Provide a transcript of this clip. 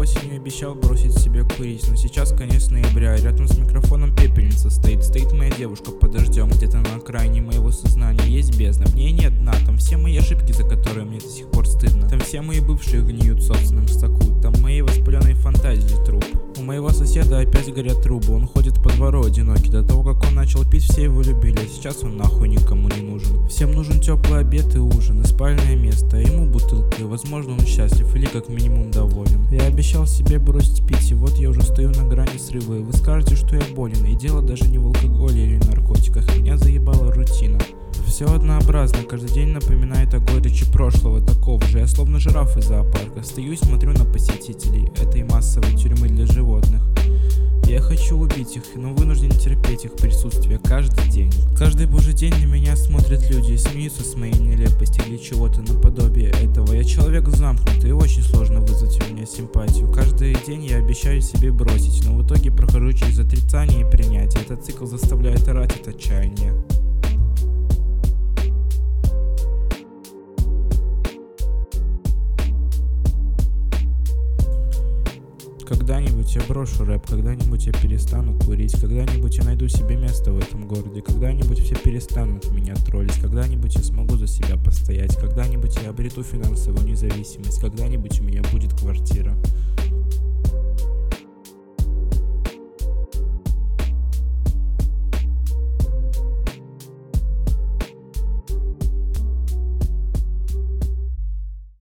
осенью обещал бросить себе курить, но сейчас конец ноября, рядом с микрофоном пепельница стоит. Стоит моя девушка под дождем, где-то на окраине моего сознания есть бездна. В ней нет дна, там все мои ошибки, за которые мне до сих пор стыдно. Там все мои бывшие гниют в собственном соку, там мои воспаленные фантазии труп. У моего соседа опять горят трубы, он ходит по двору одинокий. До того, как он начал пить, все его любили, а сейчас он нахуй никому не нужен. Всем нужен теплый обед и ужин, и спальное место, а ему бутылка, и возможно он счастлив или как минимум доволен. Я обещал себе бросить пить, и вот я уже стою на грани срыва. И вы скажете, что я болен, и дело даже не в алкоголе или наркотиках, меня заебала рутина. Все однообразно, каждый день напоминает о горечи прошлого, такого же. Я словно жираф из зоопарка, стою и смотрю на посетителей этой массовой тюрьмы для животных. Я хочу убить их, но вынужден терпеть их присутствие каждый день. Каждый божий день на меня смотрят люди и смеются с моей нелепости или чего-то наподобие этого. Я человек замкнутый, и очень сложно вызвать у меня симпатию. Каждый день я обещаю себе бросить, но в итоге прохожу через отрицание и принятие. Этот цикл заставляет орать от отчаяния. Когда-нибудь я брошу рэп, когда-нибудь я перестану курить, когда-нибудь я найду себе место в этом городе, когда-нибудь все перестанут меня троллить, когда-нибудь я смогу за себя постоять, когда-нибудь я обрету финансовую независимость, когда-нибудь у меня будет квартира.